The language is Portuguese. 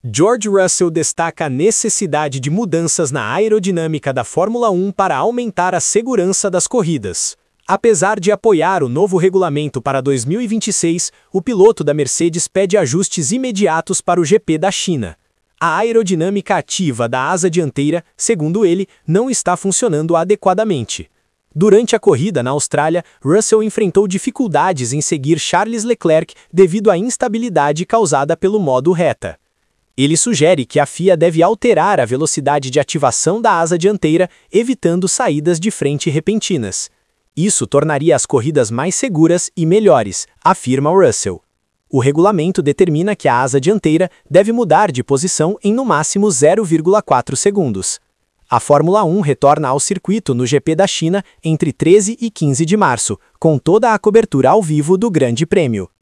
George Russell destaca a necessidade de mudanças na aerodinâmica da Fórmula 1 para aumentar a segurança das corridas. Apesar de apoiar o novo regulamento para 2026, o piloto da Mercedes pede ajustes imediatos para o GP da China. A aerodinâmica ativa da asa dianteira, segundo ele, não está funcionando adequadamente. Durante a corrida na Austrália, Russell enfrentou dificuldades em seguir Charles Leclerc devido à instabilidade causada pelo modo reta. Ele sugere que a FIA deve alterar a velocidade de ativação da asa dianteira, evitando saídas de frente repentinas. Isso tornaria as corridas mais seguras e melhores, afirma Russell. O regulamento determina que a asa dianteira deve mudar de posição em no máximo 0,4 segundos. A Fórmula 1 retorna ao circuito no GP da China entre 13 e 15 de março, com toda a cobertura ao vivo do Grande Prêmio.